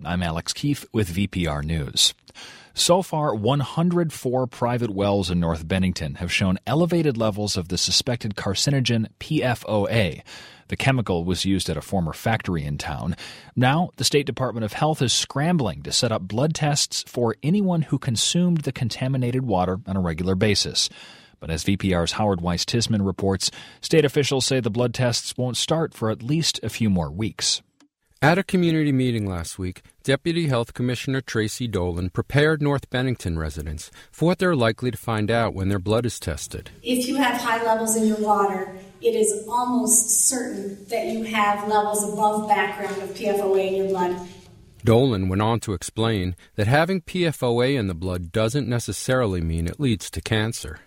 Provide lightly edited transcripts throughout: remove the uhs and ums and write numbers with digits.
I'm Alex Keefe with VPR News. So far, 104 private wells in North Bennington have shown elevated levels of the suspected carcinogen PFOA. The chemical was used at a former factory in town. Now, the State Department of Health is scrambling to set up blood tests for anyone who consumed the contaminated water on a regular basis. But as VPR's Howard Weiss-Tisman reports, state officials say the blood tests won't start for at least a few more weeks. At a community meeting last week, Deputy Health Commissioner Tracy Dolan prepared North Bennington residents for what they're likely to find out when their blood is tested. If you have high levels in your water, it is almost certain that you have levels above background of PFOA in your blood. Dolan went on to explain that having PFOA in the blood doesn't necessarily mean it leads to cancer.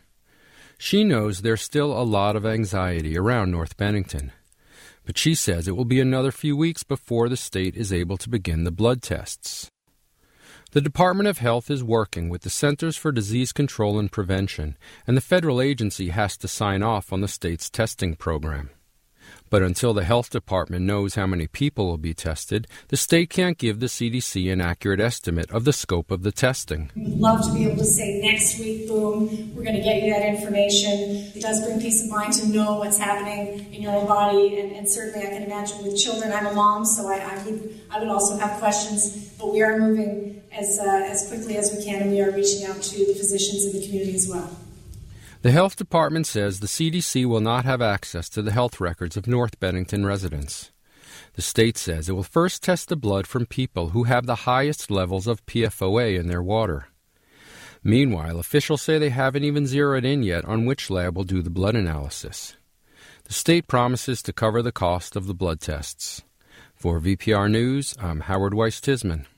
She knows there's still a lot of anxiety around North Bennington, but she says it will be another few weeks before the state is able to begin the blood tests. The Department of Health is working with the Centers for Disease Control and Prevention, and the federal agency has to sign off on the state's testing program. But until the health department knows how many people will be tested, the state can't give the CDC an accurate estimate of the scope of the testing. We'd love to be able to say next week, boom, we're going to get you that information. It does bring peace of mind to know what's happening in your own body, and certainly I can imagine with children. I'm a mom, so I would also have questions, but we are moving as quickly as we can, and we are reaching out to the physicians in the community as well. The health department says the CDC will not have access to the health records of North Bennington residents. The state says it will first test the blood from people who have the highest levels of PFOA in their water. Meanwhile, officials say they haven't even zeroed in yet on which lab will do the blood analysis. The state promises to cover the cost of the blood tests. For VPR News, I'm Howard Weiss-Tisman.